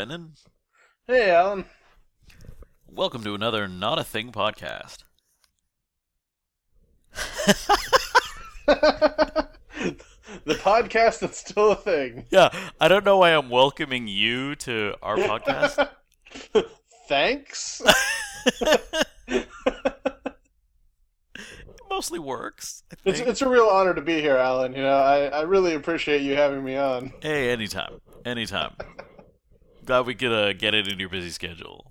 Brendan. Hey, Alan. Welcome to another Not a Thing podcast. The podcast that's still a thing. Yeah, I don't know why I'm welcoming you to our podcast. Thanks. It mostly works, I It's think. it's a real honor to be here, Alan. I really appreciate you having me on. Hey, anytime. Anytime. Glad we could get it in your busy schedule.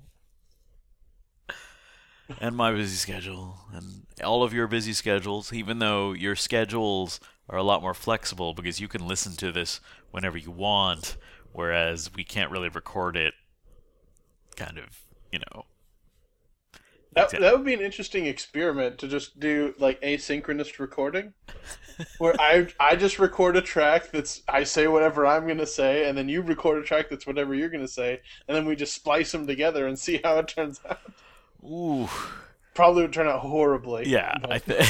And my busy schedule. And all of your busy schedules, even though your schedules are a lot more flexible because you can listen to this whenever you want, whereas we can't really record it kind of, you know. That would be an interesting experiment to just do like asynchronous recording, where I just record a track that's I say whatever I'm gonna say, and then you record a track that's whatever you're gonna say, and then we just splice them together and see how it turns out. Ooh. Probably would turn out horribly. Yeah, I But think.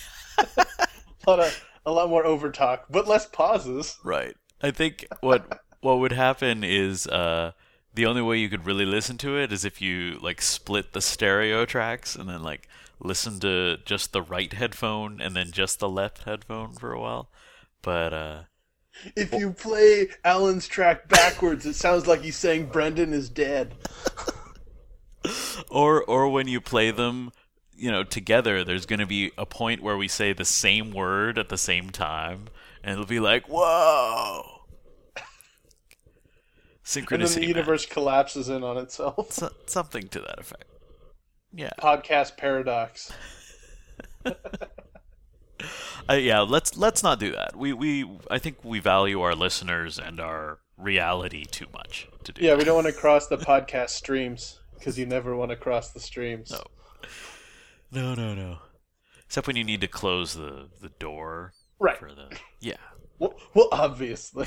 a lot more overtalk, but less pauses. Right. I think what would happen is the only way you could really listen to it is if you like split the stereo tracks and then like listen to just the right headphone and then just the left headphone for a while. But If you play Alan's track backwards, it sounds like he's saying Brendan is dead. or when you play them, together, there's going to be a point where we say the same word at the same time and it'll be like, "Whoa!" And then the Synchronicity, man. universe collapses in on itself. Something to that effect. Yeah. Podcast paradox. Yeah, let's not do that. I think we value our listeners and our reality too much to do Yeah, that. we don't want to cross the podcast streams because you never want to cross the streams. No. Except when you need to close the door Right. for the yeah. Well, obviously.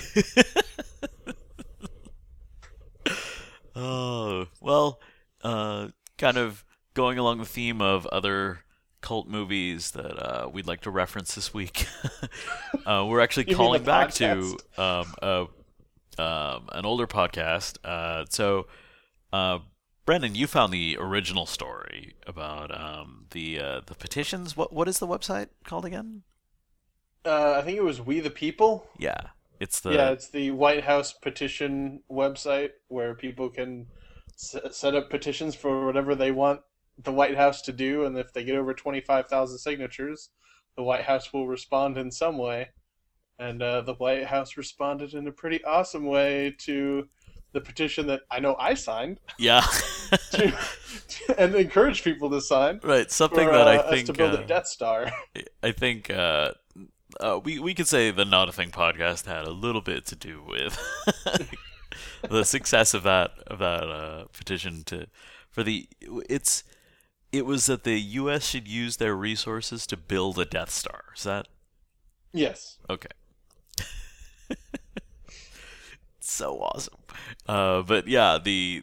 Oh, well, kind of going along the theme of other cult movies that we'd like to reference this week. We're actually You mean calling the back to an older podcast. Brendan, you found the original story about the petitions. What is the website called again? I think it was We the People. Yeah, it's Yeah, it's the White House petition website where people can set up petitions for whatever they want the White House to do, and if they get over 25,000 signatures, the White House will respond in some way. And the White House responded in a pretty awesome way to the petition that I know I signed, yeah. to, and encourage people to sign Right, something for that I us think to build a Death Star. I think we could say the Not a Thing podcast had a little bit to do with the success of that petition it was that the U.S. should use their resources to build a Death Star. Is that Yes. okay? So awesome. But yeah,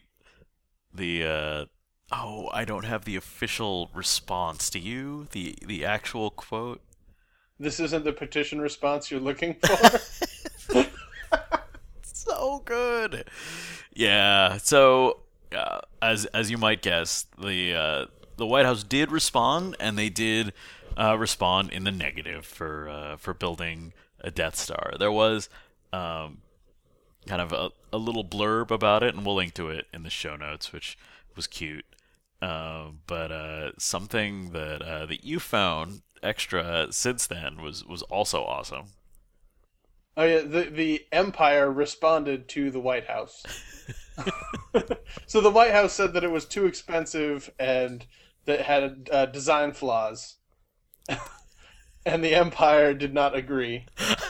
I don't have the official response. Do you? The actual quote? This isn't the petition response you're looking for. So good. Yeah. So, as you might guess, the White House did respond, and they did respond in the negative for building a Death Star. There was kind of a little blurb about it, and we'll link to it in the show notes, which was cute. But something that you found extra since then was also awesome. Oh yeah, the Empire responded to the White House. So the White House said that it was too expensive and that it had design flaws, and the Empire did not agree.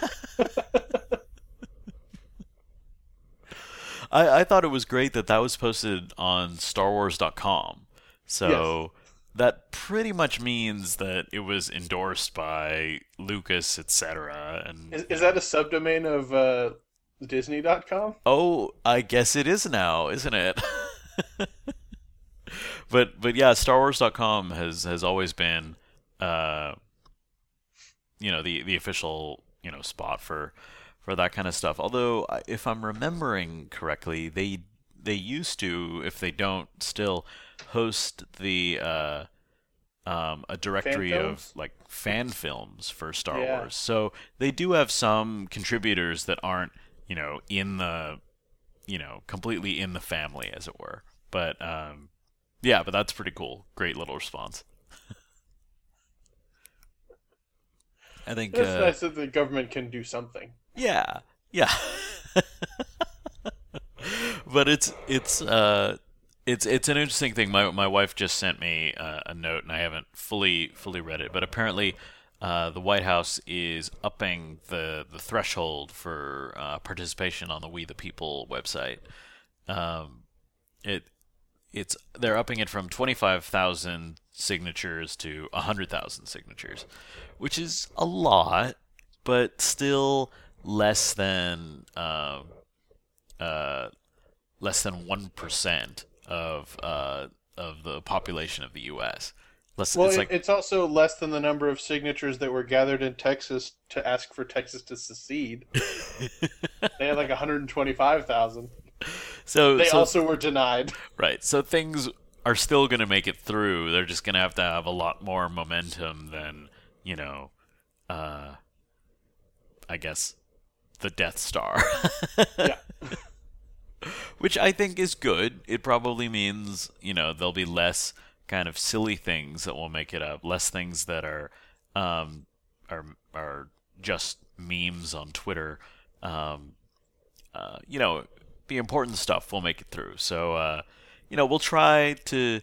I thought it was great that was posted on StarWars.com. So that pretty much means that it was endorsed by Lucas, etc. And Is that a subdomain of Disney.com? oh, I guess it is now, isn't it? But yeah, StarWars.com has always been the official spot for that kind of stuff. Although if I'm remembering correctly, they used to, if they don't still, host the a Fan directory of films? like fan films for Star Yeah. Wars. So they do have some contributors that aren't, in the, completely in the family, as it were. But yeah, but that's pretty cool. Great little response. I think, It's nice that the government can do something. yeah, yeah. But it's an interesting thing. My wife just sent me a note, and I haven't fully read it. But apparently, the White House is upping the threshold for participation on the We the People website. Um, it they're upping it from 25,000 signatures to 100,000 signatures, which is a lot, but still less than uh, less than 1% of the population of the U.S. Well, It's like it's also less than the number of signatures that were gathered in Texas to ask for Texas to secede. They had like 125,000. They so also were denied. right. So things are still going to make it through. They're just going to have a lot more momentum than uh, I guess the Death Star. Yeah. Which I think is good. It probably means, there'll be less kind of silly things that will make it up, less things that um, are just memes on Twitter. Um, the important stuff will make it through. So, we'll try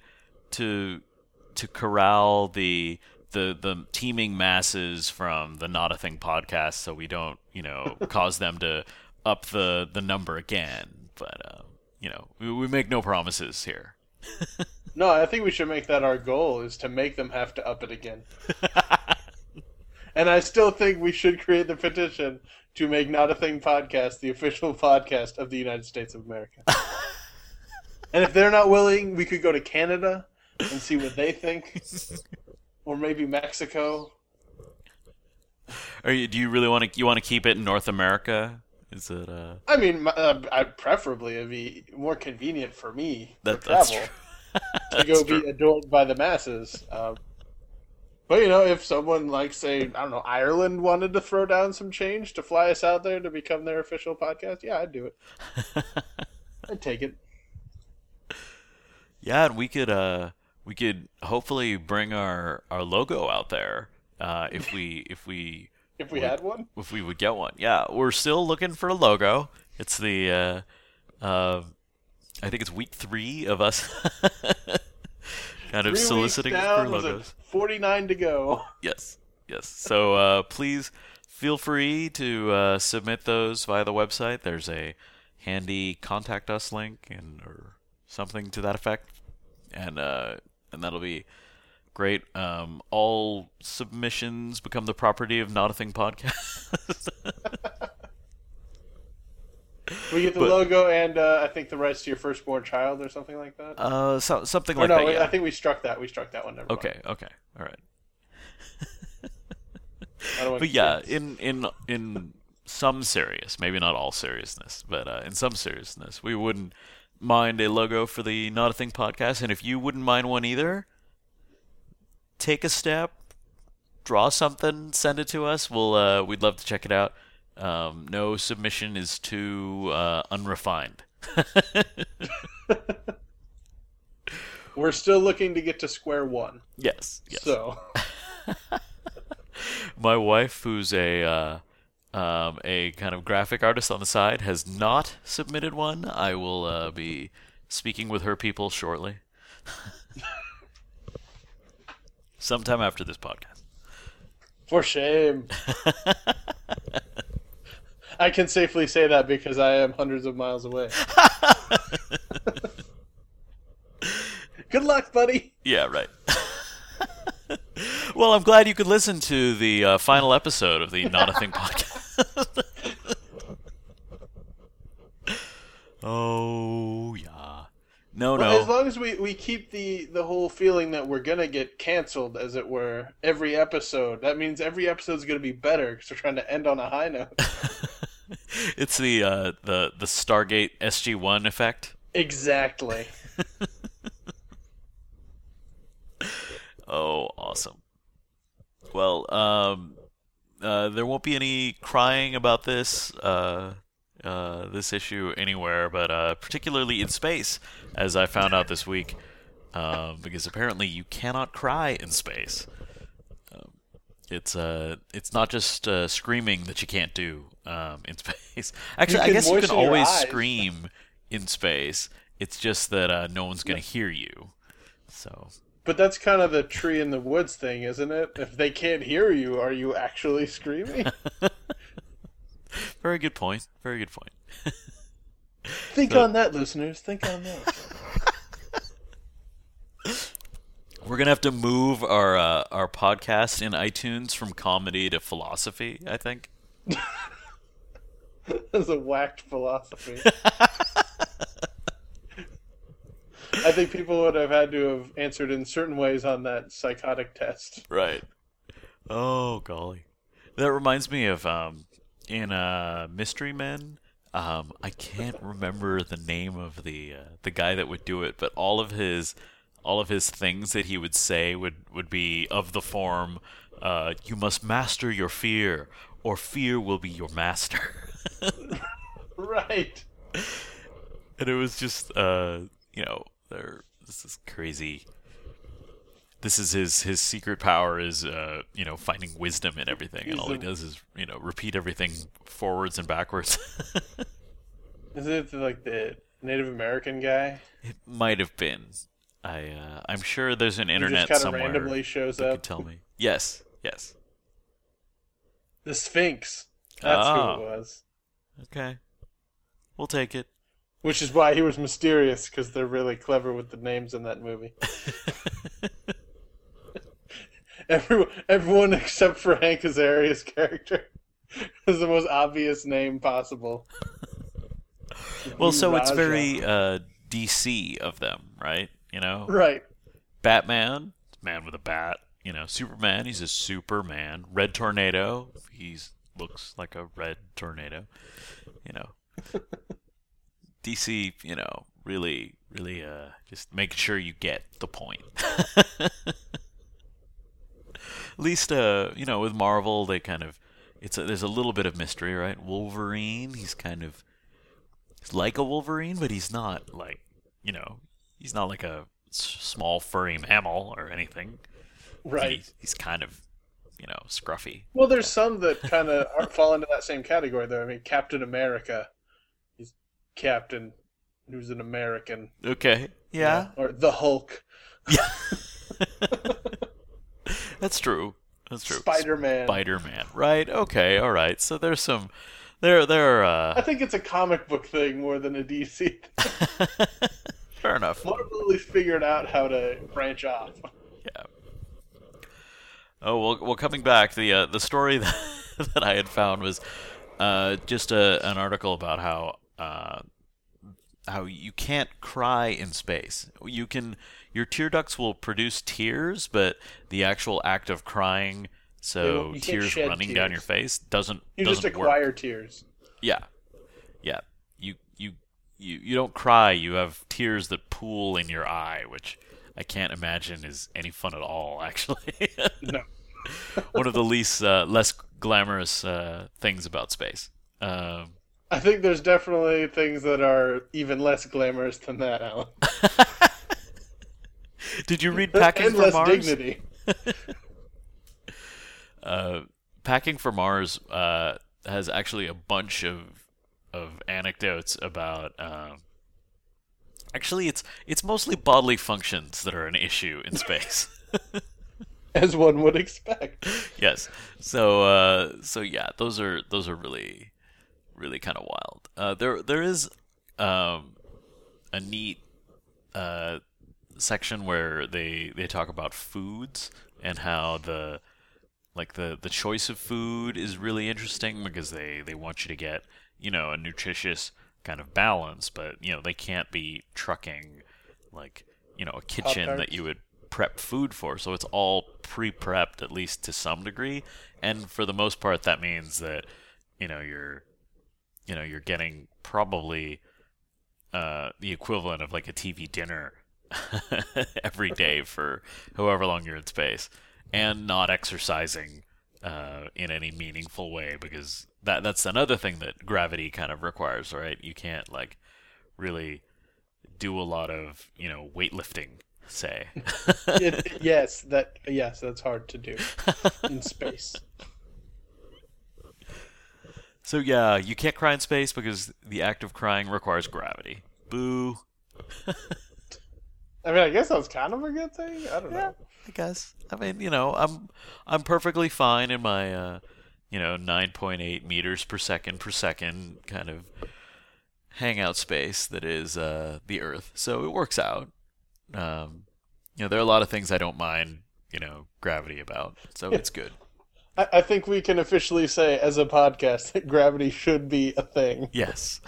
to corral the teeming masses from the Not a Thing podcast, so we don't, cause them to up the number again. But we make no promises here. No, I think we should make that our goal, is to make them have to up it again. And I still think we should create the petition to make Not a Thing podcast the official podcast of the United States of America. And if they're not willing, we could go to Canada and see what they think. Or maybe Mexico. Do you really want to keep it in North America? Is it I mean, preferably it'd be more convenient for me for that's travel true. to go That's be true. adored by the masses. But if someone like, say, I don't know, Ireland wanted to throw down some change to fly us out there to become their official podcast, yeah, I'd do it. I'd take it. Yeah, and we could hopefully bring our logo out there if we If we had one. if we would get one. Yeah, we're still looking for a logo. It's the I think it's week 3 of us kind of 3 soliciting weeks for down, was it logos. 49 to go. Yes. So please feel free to submit those via the website. There's a handy contact us link or something to that effect, and that'll be great. All submissions become the property of Not a Thing podcast. We get the But- logo and I think the rights to your firstborn child or something like that. Something Or like no, that. Yeah. I think we struck that. We struck that one. Never mind. Okay. All right. I don't want But to yeah, jinx. in some serious, maybe not all seriousness, but in some seriousness, we wouldn't mind a logo for the Not a Thing podcast, and if you wouldn't mind one either, take a step, draw something, send it to us. We'd love to check it out. No submission is too unrefined. We're still looking to get to square one. Yes. So My wife, who's a kind of graphic artist on the side, has not submitted one. I will be speaking with her people shortly. Sometime after this podcast. for shame. I can safely say that because I am hundreds of miles away. Good luck, buddy. Yeah, right. Well, I'm glad you could listen to the final episode of the Not a Thing podcast. Oh, yeah. No. Well, as long as we keep the whole feeling that we're gonna get canceled, as it were, every episode, that means every episode's gonna be better because we're trying to end on a high note. It's the Stargate SG-1 effect. Exactly. Oh, awesome. Well, there won't be any crying about this issue anywhere, but particularly in space, as I found out this week, because apparently you cannot cry in space. It's not just screaming that you can't do in space. Actually, I guess you can moisten your always eyes. scream in space. It's just that no one's going to hear you. So, But that's kind of the tree in the woods thing, isn't it? If they can't hear you, are you actually screaming? very good point. Very good point. Think So, on that, listeners. Think on that. we're gonna have to move our podcast in iTunes from comedy to philosophy, I think. That's a whacked philosophy. I think people would have had to have answered in certain ways on that psychotic test. Right. Oh golly. That reminds me of in Mystery Men. I can't remember the name of the guy that would do it, but all of his things that he would say would be of the form, "You must master your fear, or fear will be your master." Right. And it was just, this is crazy. This is his secret power is, finding wisdom in everything, and all he does is, repeat everything forwards and backwards. Is it like the Native American guy It might have been. I'm sure there's an who just internet kind of somewhere randomly shows that could up? tell me. Yes, yes. The Sphinx. That's who Ah, it was. okay. We'll take it. Which is why he was mysterious, because they're really clever with the names in that movie. Everyone except for Hank Azaria's character is the most obvious name possible. Well, so it's Raja. very DC of them, right? Right. Batman, man with a bat. Superman, he's a Superman. Red Tornado, he's looks like a red tornado. You know, DC, really, really, just make sure you get the point. At least, with Marvel, they kind of, there's a little bit of mystery, right? Wolverine, he's like a Wolverine, but he's not like, he's not like a small furry mammal or anything. Right. He's kind of, scruffy. Well, there's some that kind of fall into that same category, though. I mean, Captain America. He's Captain who's an American. Okay, yeah. Or the Hulk. Yeah. That's true. That's true. Spider-Man. Spider-Man. Right. Okay. All right. So there's some. There. I think it's a comic book thing more than a DC thing. Fair enough. Marvel at least figured out how to branch off. Yeah. Oh well. Coming back, the story that I had found was just an article about how you can't cry in space. Your tear ducts will produce tears, but the actual act of crying, so You can't tears shed running tears. down your face, doesn't You doesn't just work. acquire tears. Yeah, yeah. You don't cry. You have tears that pool in your eye, which I can't imagine is any fun at all. Actually, No. one of the less glamorous things about space. I think there's definitely things that are even less glamorous than that, Alan. Did you read Packing And for less Mars? dignity. Packing for Mars has actually a bunch of anecdotes about. Actually, it's mostly bodily functions that are an issue in space. As one would expect. Yes. So yeah, those are really really kind of wild. There is a neat section where they talk about foods and how the choice of food is really interesting because they want you to get a nutritious kind of balance, but they can't be trucking like a kitchen that Pop-Tarts. you would prep food for, so it's all pre-prepped at least to some degree, and for the most part that means that you're getting probably the equivalent of like a TV dinner every day for however long you're in space, and not exercising in any meaningful way, because that's another thing that gravity kind of requires, right? You can't like really do a lot of weightlifting, say. Yes, that's hard to do in space. So yeah, you can't cry in space because the act of crying requires gravity. Boo. I mean, I guess that's kind of a good thing. I don't know. I guess. I mean, I'm perfectly fine in my 9.8 meters per second kind of hangout space that is the Earth. So it works out. There are a lot of things I don't mind, gravity about. So it's good. I think we can officially say, as a podcast, that gravity should be a thing. Yes.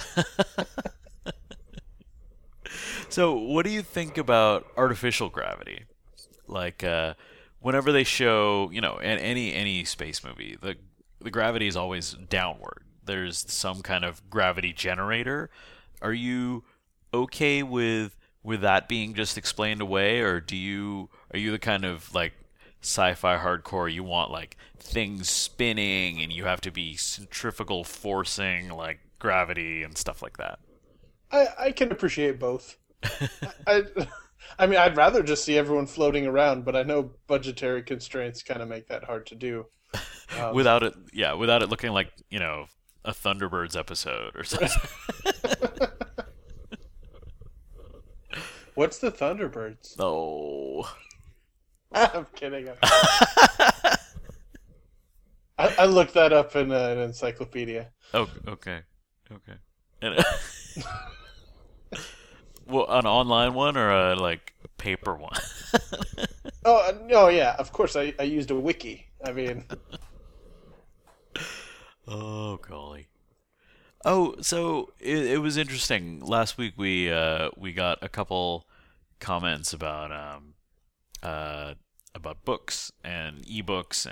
So, what do you think about artificial gravity? Like, whenever they show, in any space movie, the gravity is always downward. There's some kind of gravity generator. Are you okay with that being just explained away, or are you the kind of like sci-fi hardcore, you want like things spinning and you have to be centrifugal forcing like gravity and stuff like that? I can appreciate both. I I mean, I'd rather just see everyone floating around, but I know budgetary constraints kind of make that hard to do. Without it looking like, a Thunderbirds episode or something. What's the Thunderbirds? Oh. I'm kidding. I looked that up in an encyclopedia. Oh, okay. And, well, an online one or a like paper one? Oh no, yeah, of course. I used a wiki. I mean, oh golly. Oh, so it was interesting. Last week we got a couple comments about books and ebooks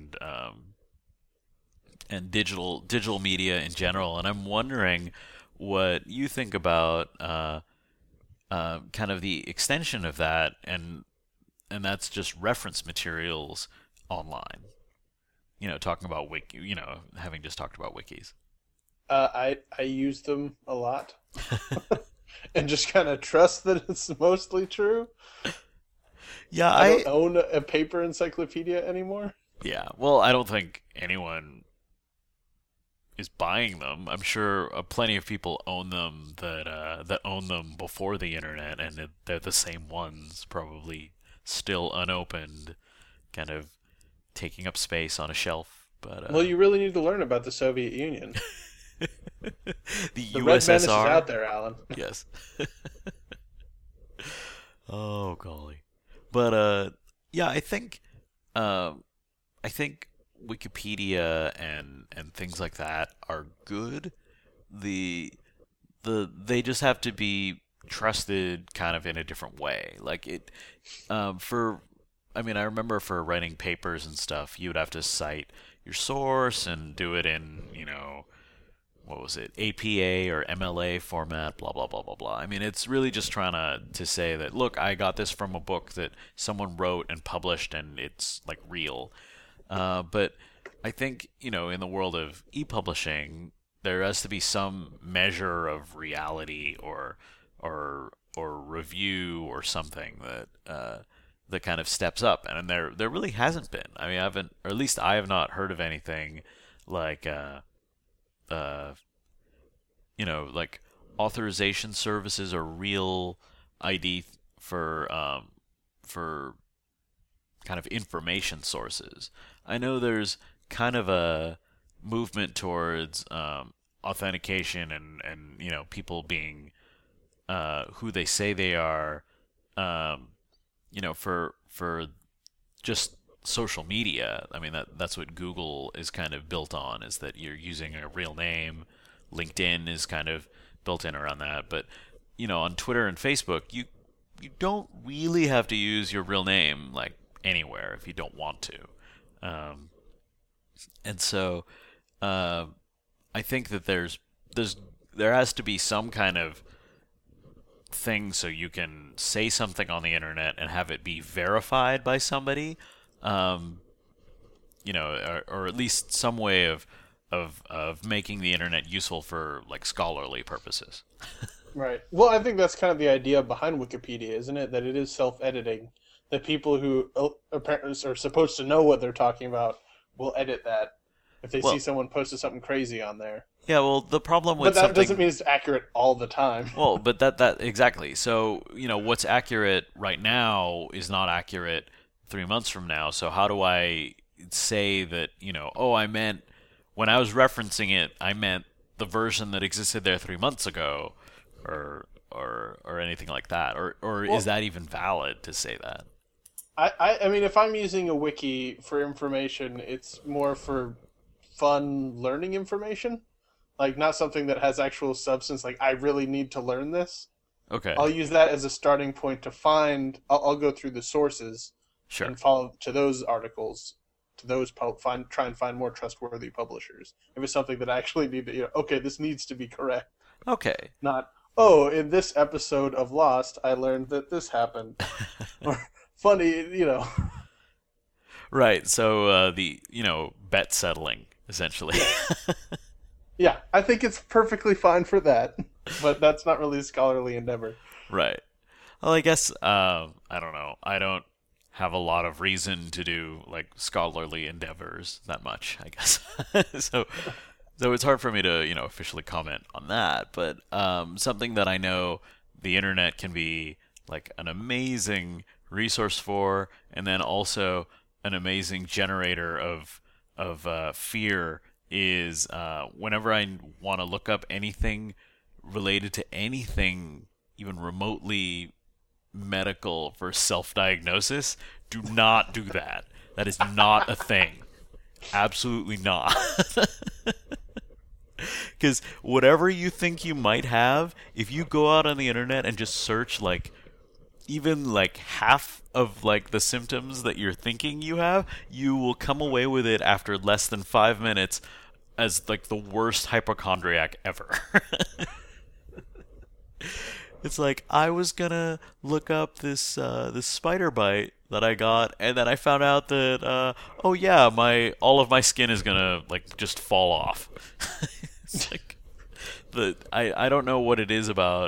and digital media in general, and I'm wondering what you think about kind of the extension of that, and that's just reference materials online. Talking about wiki, having just talked about wikis. I use them a lot, and just kind of trust that it's mostly true. Yeah, I don't own a paper encyclopedia anymore. Yeah, well, I don't think anyone is buying them. I'm sure plenty of people own them that own them before the internet, and they're the same ones, probably still unopened, kind of taking up space on a shelf. But well, you really need to learn about the Soviet Union. The USSR. USSR. Red Menace is out there, Alan. Yes. Oh golly. But yeah, I think Wikipedia and things like that are good. They just have to be trusted kind of in a different way. Like I remember for writing papers and stuff, you would have to cite your source and do it in, what was it, APA or MLA format, blah, blah, blah, blah, blah. I mean, it's really just trying to say that, look, I got this from a book that someone wrote and published, and it's, like, real. But I think, in the world of e-publishing, there has to be some measure of reality or review or something that kind of steps up. And there really hasn't been. I mean, or at least I have not heard of anything like... like authorization services or real ID for kind of information sources. I know there's kind of a movement towards authentication and people being who they say they are, for just social media. I mean, that's what Google is kind of built on, is that you're using a real name. LinkedIn is kind of built in around that. But, on Twitter and Facebook, you don't really have to use your real name, like, anywhere if you don't want to. And so I think that there has to be some kind of thing so you can say something on the internet and have it be verified by somebody, um, or at least some way of making the internet useful for like scholarly purposes. Right. Well, I think that's kind of the idea behind Wikipedia, isn't it? That it is self-editing. That people who apparently are supposed to know what they're talking about will edit that if they Well, see someone posted something crazy on there. yeah, well, the problem with But that something doesn't mean it's accurate all the time. well, but that exactly. So, what's accurate right now is not accurate 3 months from now. So how do I say that, oh, I meant when I was referencing it, I meant the version that existed there 3 months ago, or anything like that, or Well, is that even valid to say that? I mean, if I'm using a wiki for information, it's more for fun learning information. Like, not something that has actual substance, like, I really need to learn this. Okay, I'll use that as a starting point to find. I'll go through the sources sure. and follow to those articles, to those try and find more trustworthy publishers. If it's something that I actually need to, okay, this needs to be correct. Okay. Not, oh, in this episode of Lost, I learned that this happened. Or funny. Right. So the bet settling essentially. Yeah, I think it's perfectly fine for that, but that's not really a scholarly endeavor. Right. Well, I guess I don't know. I don't have a lot of reason to do like scholarly endeavors that much, I guess. so so it's hard for me to officially comment on that. But something that I know the internet can be like an amazing resource for, and then also an amazing generator of fear is whenever I want to look up anything related to anything even remotely medical for self-diagnosis, do not do that. That is not a thing. Absolutely not. Because whatever you think you might have, if you go out on the internet and just search like even like half of like the symptoms that you're thinking you have, you will come away with it after less than 5 minutes as like the worst hypochondriac ever. It's like I was gonna look up this spider bite that I got, and then I found out that oh yeah, my all of my skin is gonna like just fall off. It's like I don't know what it is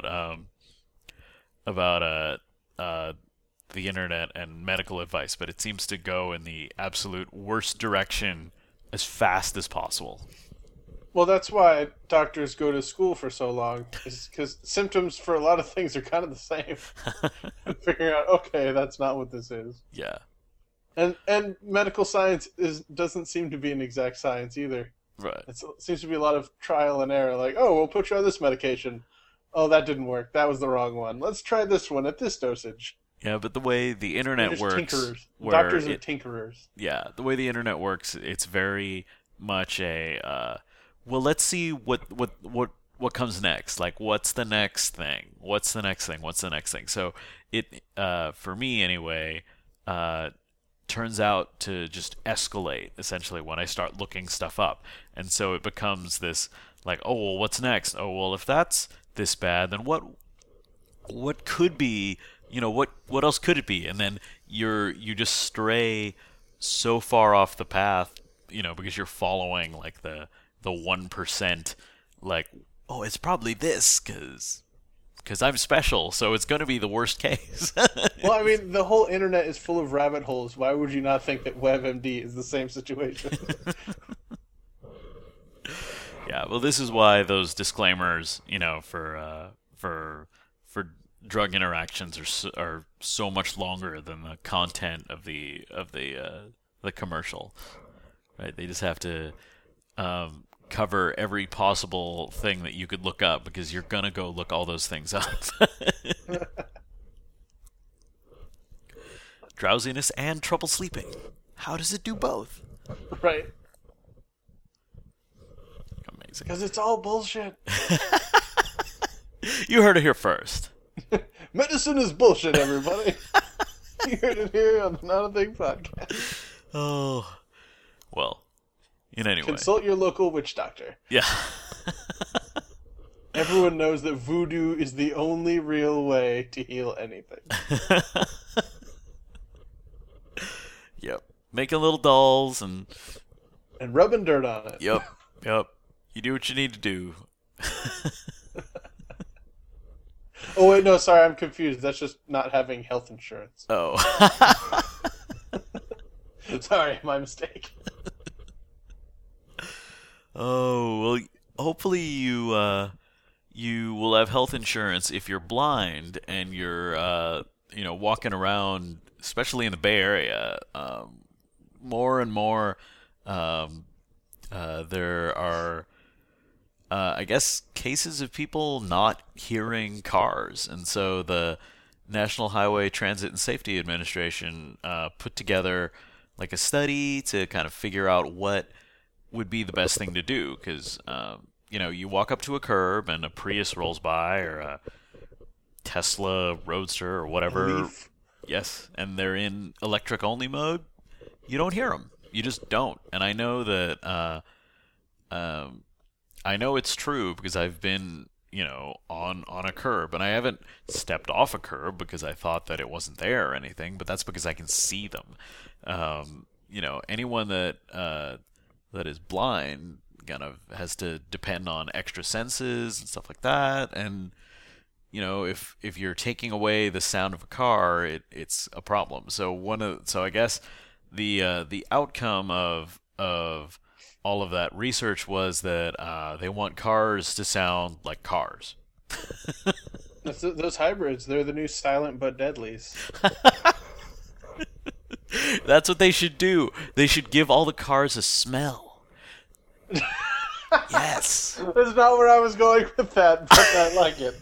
about the internet and medical advice, but it seems to go in the absolute worst direction as fast as possible. Well, that's why doctors go to school for so long, is because symptoms for a lot of things are kind of the same. And figuring out, okay, that's not what this is. Yeah. And medical science doesn't seem to be an exact science either. Right. It seems to be a lot of trial and error. Like, oh, we'll put you on this medication. Oh, that didn't work. That was the wrong one. Let's try this one at this dosage. Yeah, but the way the internet works, tinkerers. where Doctors are tinkerers. yeah, the way the internet works, it's very much a well, let's see what comes next. Like, what's the next thing? What's the next thing? What's the next thing? So it for me anyway, turns out to just escalate essentially when I start looking stuff up, and so it becomes this like, oh well, what's next? Oh well, if that's this bad, then what could be? What else could it be? And then you just stray so far off the path, because you're following like the 1%, like, oh, it's probably this because I'm special, so it's going to be the worst case. Well, I mean, the whole internet is full of rabbit holes. Why would you not think that WebMD is the same situation? Yeah, well, this is why those disclaimers, for drug interactions are so much longer than the content of the commercial, right? They just have to cover every possible thing that you could look up because you're gonna go look all those things up. Drowsiness and trouble sleeping. How does it do both? Right. Amazing. Because it's all bullshit. You heard it here first. Medicine is bullshit, everybody. You heard it here on the Not a Thing podcast. Oh, well, in any way. Consult your local witch doctor. Yeah. Everyone knows that voodoo is the only real way to heal anything. Yep. Making little dolls and rubbing dirt on it. yep, yep. You do what you need to do. Oh wait, no, sorry, I'm confused. That's just not having health insurance. Oh. Sorry, my mistake. Oh, well, hopefully you will have health insurance if you're blind and you're walking around, especially in the Bay Area. More and more, there are, I guess, cases of people not hearing cars, and so the National Highway Transit and Safety Administration put together like a study to kind of figure out what would be the best thing to do, because you walk up to a curb and a Prius rolls by, or a Tesla Roadster or whatever. Leaf. Yes, and they're in electric only mode. You don't hear them. You just don't. And I know that I know it's true because I've been on a curb, and I haven't stepped off a curb because I thought that it wasn't there or anything, but that's because I can see them. Anyone that is blind kind of has to depend on extra senses and stuff like that, and if you're taking away the sound of a car, it's a problem. So I guess the outcome of all of that research was that they want cars to sound like cars. Those hybrids, they're the new silent but deadlies. That's what they should do. They should give all the cars a smell. Yes. That's not where I was going with that, but I like it.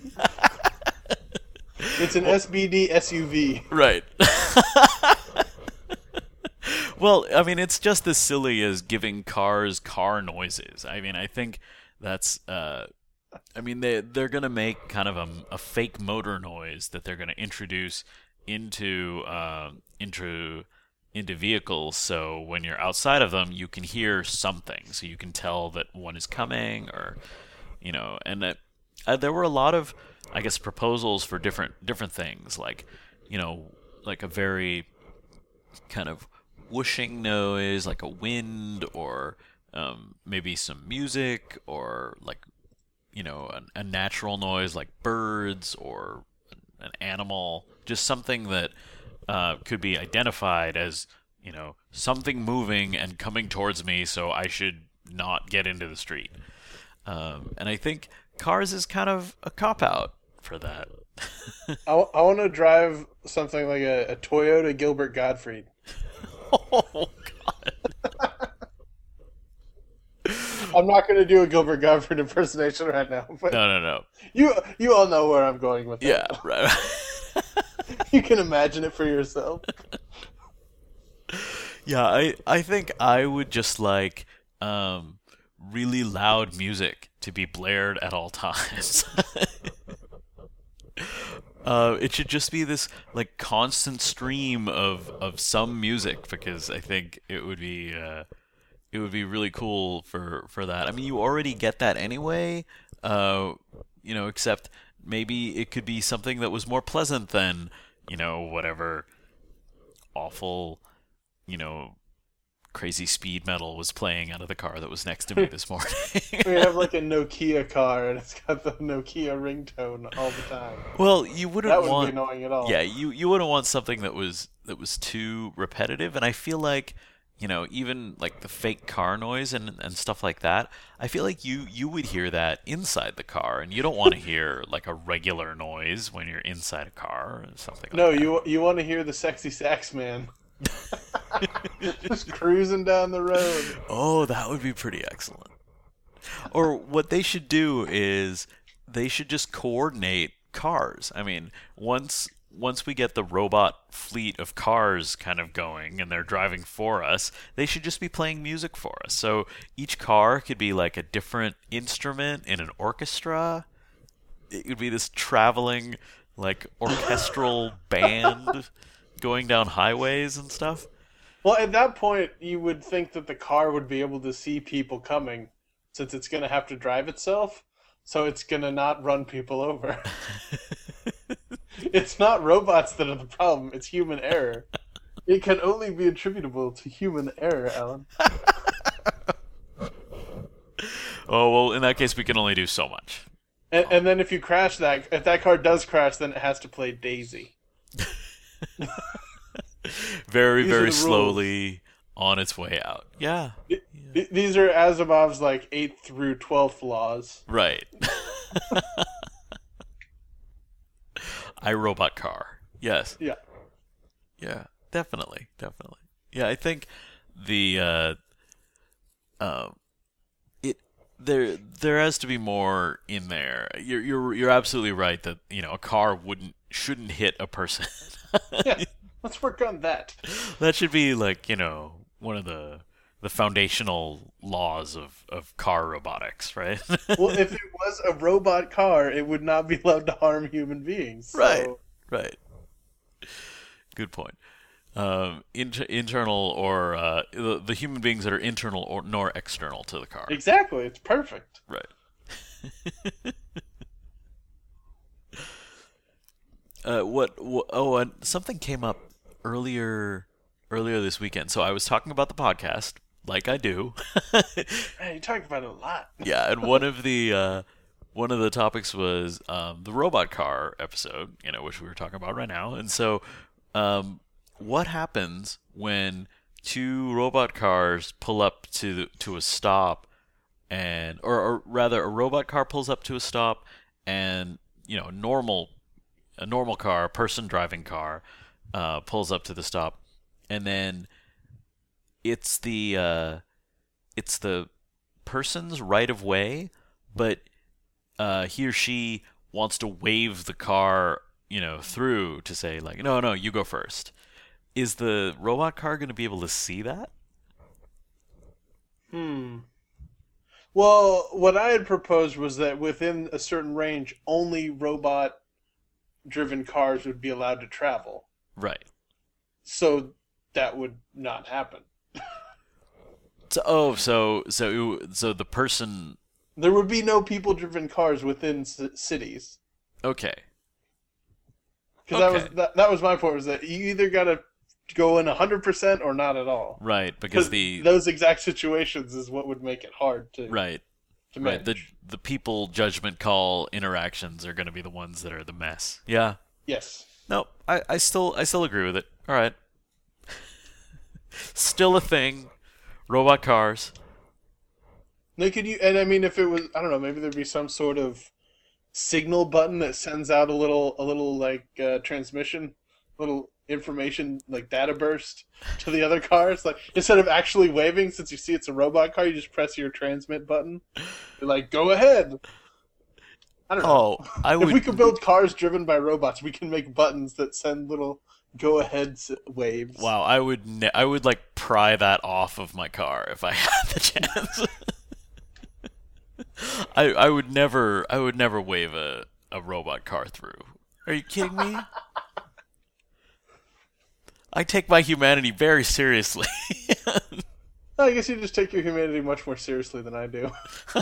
It's an SBD SUV. Right. Well, I mean, it's just as silly as giving cars car noises. I mean, I think that's... they're going to make kind of a fake motor noise that they're going to introduce into vehicles, so when you're outside of them, you can hear something, so you can tell that one is coming, or and there were a lot of, I guess, proposals for different things, like like a very kind of whooshing noise, like a wind, or maybe some music, or like a natural noise like birds or an animal, just something that could be identified as something moving and coming towards me, so I should not get into the street. And I think cars is kind of a cop-out for that. I want to drive something like a Toyota Gilbert Gottfried. Oh, God. I'm not going to do a Gilbert Gottfried impersonation right now. But No. You all know where I'm going with that. Yeah, right. You can imagine it for yourself. Yeah, I think I would just like really loud music to be blared at all times. It should just be this like constant stream of some music, because I think it would be really cool for that. I mean, you already get that anyway, except maybe it could be something that was more pleasant than whatever awful crazy speed metal was playing out of the car that was next to me this morning. We have like a Nokia car, and it's got the Nokia ringtone all the time. Well, you wouldn't That wouldn't want be annoying at all. Yeah, you wouldn't want something that was too repetitive, and I feel like even like the fake car noise and stuff like that, I feel like you would hear that inside the car, and you don't want to hear like a regular noise when you're inside a car or something like that. No, you want to hear the sexy sax man. Just cruising down the road. Oh, that would be pretty excellent. Or what they should do is they should just coordinate cars. I mean, once we get the robot fleet of cars kind of going and they're driving for us, they should just be playing music for us. So each car could be like a different instrument in an orchestra. It would be this traveling like orchestral band going down highways and stuff. Well, at that point, you would think that the car would be able to see people coming, since it's going to have to drive itself. so it's gonna not run people over. It's not robots that are the problem, it's human error. It can only be attributable to human error, Alan. Oh, well, in that case, we can only do so much. And then if if that car does crash, then it has to play Daisy. Very, These are very the slowly on its way out. Yeah. These are Asimov's like 8th through 12th laws. Right. iRobot car. Yes. Yeah. Yeah. Definitely. Yeah, I think the there has to be more in there. You're absolutely right that, a car shouldn't hit a person. Yeah. Let's work on that. That should be like, one of the foundational laws of car robotics, right? Well, if it was a robot car, it would not be allowed to harm human beings. So. Right. Good point. Internal or the human beings that are internal or nor external to the car. Exactly, it's perfect. Right. And something came up earlier this weekend. So I was talking about the podcast, like I do. Man, you talk about it a lot. Yeah, and one of the topics was the robot car episode, which we were talking about right now. And so, what happens when two robot cars pull up to a stop, or rather, a robot car pulls up to a stop, and a normal car, person driving car, pulls up to the stop, and then it's the person's right of way, but he or she wants to wave the car, through to say like, no, you go first. Is the robot car going to be able to see that? Well, what I had proposed was that within a certain range, only robot-driven cars would be allowed to travel. Right. So that would not happen. So the person. There would be no people-driven cars within cities. Okay. Because that was my point, was that you either got to go in 100% or not at all. Right, because those exact situations is what would make it hard to right. To manage. Right, the people judgment call interactions are going to be the ones that are the mess. Yeah. Yes. No, I still agree with it. All right. Still a thing. Robot cars. If it was, I don't know, maybe there'd be some sort of signal button that sends out a little like transmission, little information like data burst to the other cars. Like instead of actually waving, since you see it's a robot car, you just press your transmit button. You're like, go ahead. I don't know. If we could build cars driven by robots, we can make buttons that send little go ahead waves. Wow, I would like pry that off of my car if I had the chance. I would never wave a robot car through. Are you kidding me? I take my humanity very seriously. I guess you just take your humanity much more seriously than I do.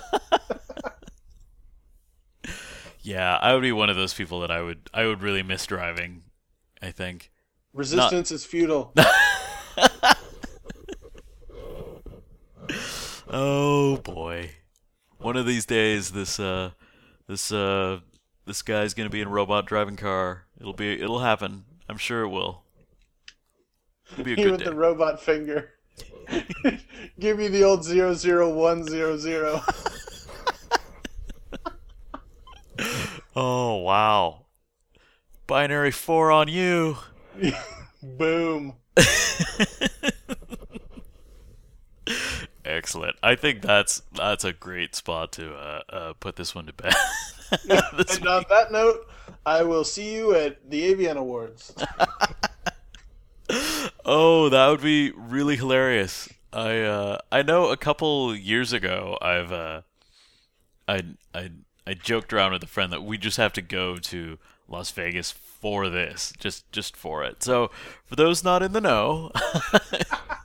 Yeah, I would be one of those people that I would really miss driving, I think. Resistance is futile. Oh boy. One of these days this guy's going to be in a robot driving car. It'll happen. I'm sure it will. It'll be a good with day. The robot finger. Give me the old 00100. Oh, wow. Binary 4 on you. Boom. Excellent. I think that's a great spot to put this one to bed. And on that note, I will see you at the AVN Awards. Oh, that would be really hilarious. I know a couple years ago I joked around with a friend that we just have to go to Las Vegas for this, just for it. So, for those not in the know,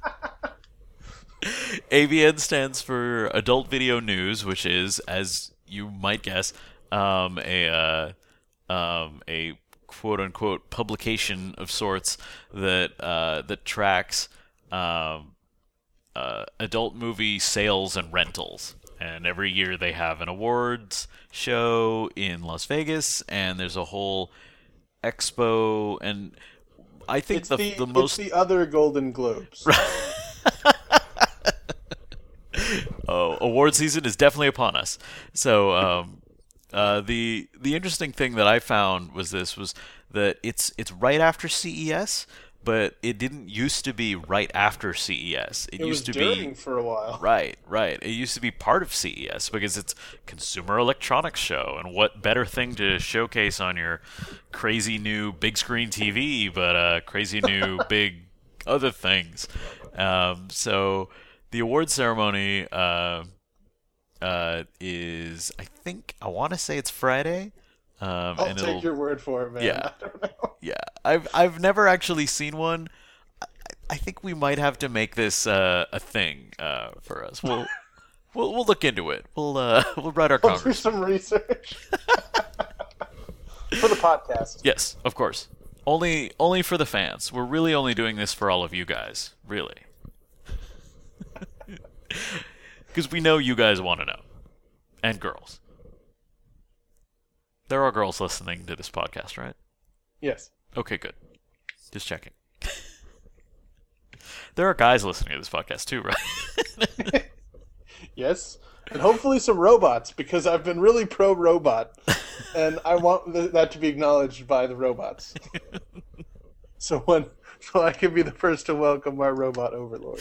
AVN stands for Adult Video News, which is, as you might guess, a quote unquote publication of sorts that tracks adult movie sales and rentals. And every year they have an awards show in Las Vegas, and there's a whole expo. And I think It's the most it's the other Golden Globes. award season is definitely upon us. So the interesting thing that I found was that it's right after CES, but it didn't used to be right after CES. It It used was to during be for a while. right. It used to be part of CES because it's Consumer Electronics Show, and what better thing to showcase on your crazy new big screen TV, but crazy new big other things. So the award ceremony is, I want to say it's Friday. I'll and take your word for it, man. Yeah. I don't know. Yeah, I've never actually seen one. I think we might have to make this a thing for us. We'll look into it. We'll write our I'll do Congress. some research for the podcast. Yes, of course. Only for the fans. We're really only doing this for all of you guys, really. Because we know you guys want to know, and girls. There are girls listening to this podcast, right? Yes. Okay, good. Just checking. There are guys listening to this podcast too, right? Yes. And hopefully some robots, because I've been really pro-robot, and I want that to be acknowledged by the robots. So I can be the first to welcome our robot overlord.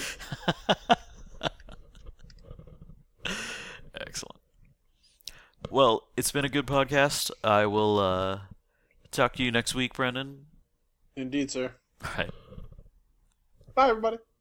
Excellent. Well, it's been a good podcast. I will talk to you next week, Brendan. Indeed, sir. All right. Bye, everybody.